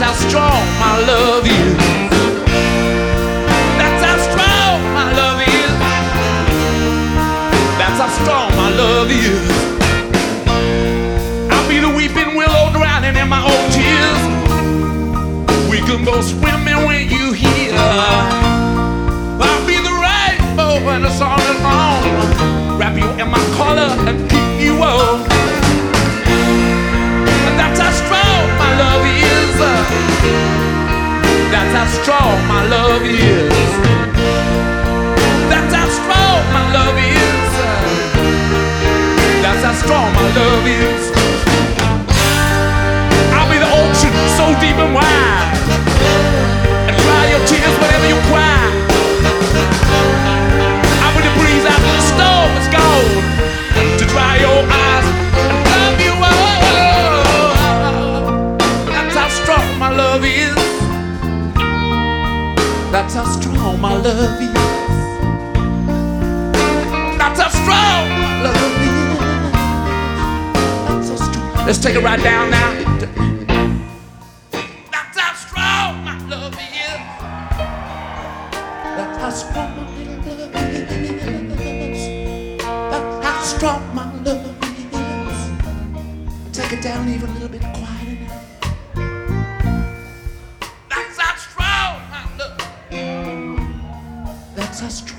how strong my love is. That's how strong my love is. That's how strong my love is. I'll be the weeping willow drowning in my own tears. We can go swimming when you hear. I'll be the rainbow when the song is on. Wrap you in my collar and keep you warm. That's how strong my love is. That's how strong my love is. That's how strong my love is. That's how strong my love is. I'll be the ocean so deep and wide, and dry your tears whenever you cry. I'll be the breeze after the storm is gone, to dry your eyes and love you all. That's how strong my love is. That's how strong my love is. That's how strong my love is. That's how strong. Let's take it right down now. That's how strong my love is. That's how strong my love is. That's how strong my love is. Take it down even a little bit quieter now. That's how strong my love. That's how strong.